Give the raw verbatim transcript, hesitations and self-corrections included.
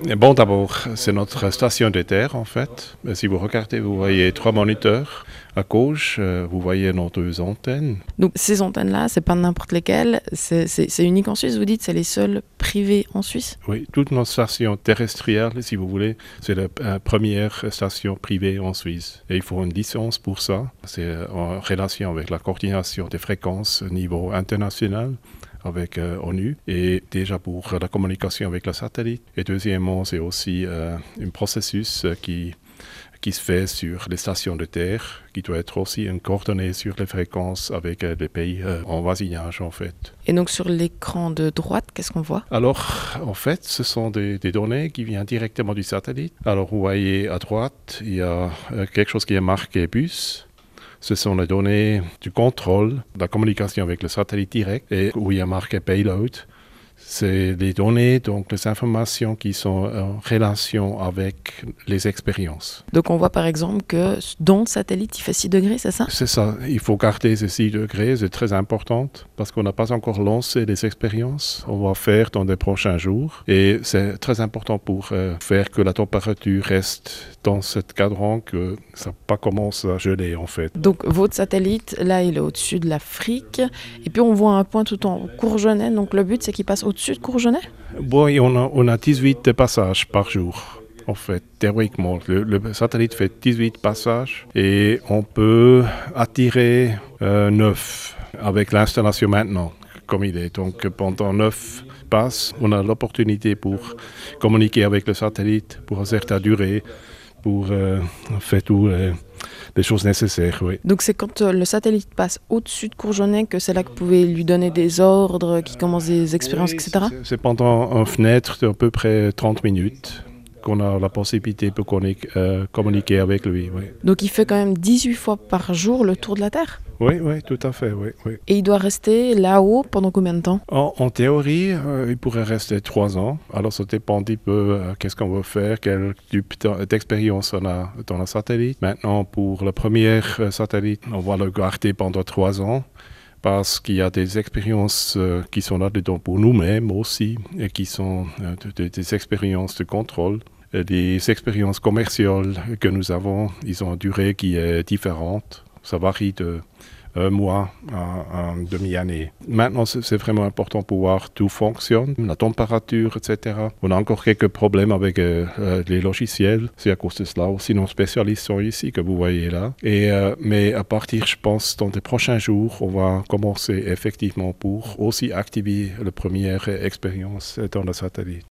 Bon, d'abord, c'est notre station de terre, en fait. Si vous regardez, vous voyez trois moniteurs. À gauche, euh, vous voyez nos deux antennes. Donc ces antennes-là, c'est pas n'importe lesquelles, c'est, c'est, c'est unique en Suisse, vous dites, c'est les seules privées en Suisse? Oui, toutes nos stations terrestrielles, si vous voulez, c'est la euh, première station privée en Suisse. Et il faut une licence pour ça. C'est euh, en relation avec la coordination des fréquences au niveau international, avec euh, ONU, et déjà pour la communication avec le satellite. Et deuxièmement, c'est aussi euh, un processus euh, qui, qui se fait sur les stations de terre, qui doit être aussi une coordonnée sur les fréquences avec euh, les pays euh, en voisinage, en fait. Et donc sur l'écran de droite, qu'est-ce qu'on voit? Alors, en fait, ce sont des, des données qui viennent directement du satellite. Alors, vous voyez à droite, il y a euh, quelque chose qui est marqué bus. Ce sont les données du contrôle de la communication avec le satellite direct et où il y a marqué payload. C'est les données, donc les informations qui sont en relation avec les expériences. Donc on voit par exemple que dans le satellite, il fait six degrés, c'est ça? C'est ça, il faut garder ces six degrés, c'est très important parce qu'on n'a pas encore lancé les expériences. On va faire dans les prochains jours et c'est très important pour euh, faire que la température reste dans ce cadran, que ça ne pas commence à geler en fait. Donc votre satellite, là, il est au-dessus de l'Afrique et puis on voit un point tout en Courgenay. Donc le but, c'est qu'il passe au-dessus de Courgenay? Bon, on a, on a dix-huit passages par jour. En fait, théoriquement, le, le satellite fait dix-huit passages et on peut attirer euh, neuf avec l'installation maintenant, comme il est. Donc pendant neuf passes, on a l'opportunité pour communiquer avec le satellite pour une certaine durée, pour euh, faire tout. Euh, les choses nécessaires, oui. Donc c'est quand euh, le satellite passe au-dessus de Courgenay que c'est là que vous pouvez lui donner des ordres, qu'il commence des expériences, Oui, et cetera? C'est, c'est pendant une fenêtre d'à peu près trente minutes qu'on a la possibilité de communiquer, euh, communiquer avec lui, oui. Donc il fait quand même dix-huit fois par jour le tour de la Terre? Oui, oui, tout à fait, oui, oui. Et il doit rester là-haut pendant combien de temps? En, en théorie, euh, il pourrait rester trois ans. Alors ça dépend un petit peu euh, qu'est-ce qu'on veut faire, quel type d'expérience on a dans le satellite. Maintenant, pour le premier euh, satellite, on va le garder pendant trois ans. Parce qu'il y a des expériences euh, qui sont là-dedans pour nous-mêmes aussi, et qui sont euh, de, de, des expériences de contrôle. Et des expériences commerciales que nous avons, ils ont une durée qui est différente. Ça varie de un mois à une demi-année. Maintenant, c'est vraiment important pour voir tout fonctionne, la température, et cetera. On a encore quelques problèmes avec euh, les logiciels. C'est à cause de cela aussi nos spécialistes sont ici, que vous voyez là. Et, euh, mais à partir, je pense, dans les prochains jours, on va commencer effectivement pour aussi activer la première expérience dans le satellite.